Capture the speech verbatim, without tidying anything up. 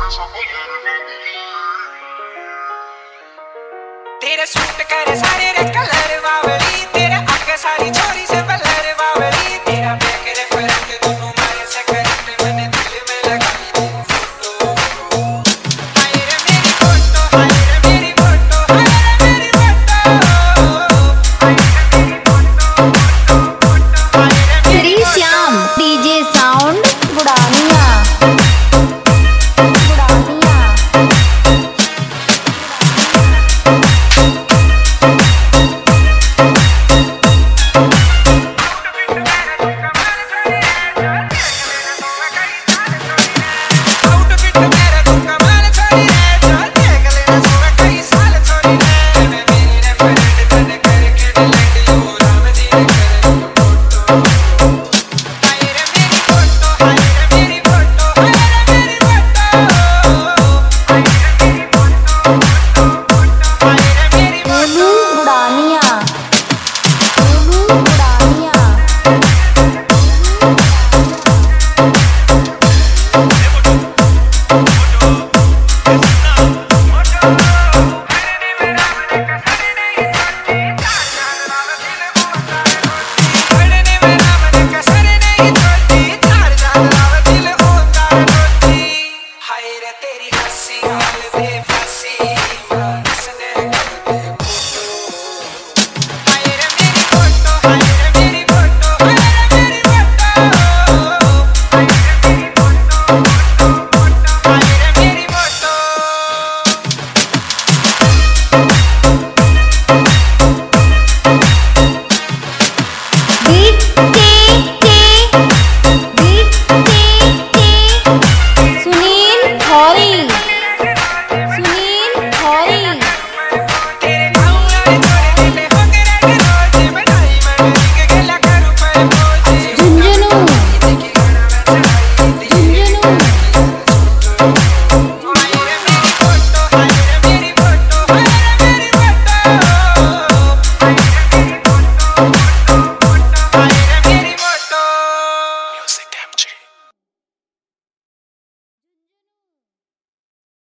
तेरे सूट करे सारे रे कलर बावली, तेरे आगे सारी छोरी से बलर बावली, तेरा बैक रे फ्रंट दोनों मारे से करंट मैंने दिल में लगाई तेरी फोटो। हाय रे मेरी फोटो, हाय रे मेरी फोटो, हाय रे मेरी फोटो, हाय रे मेरी फोटो, फोटो फोटो, हाय रे मेरी Shri Shyam DJ sound Budhania Budhania. Beat के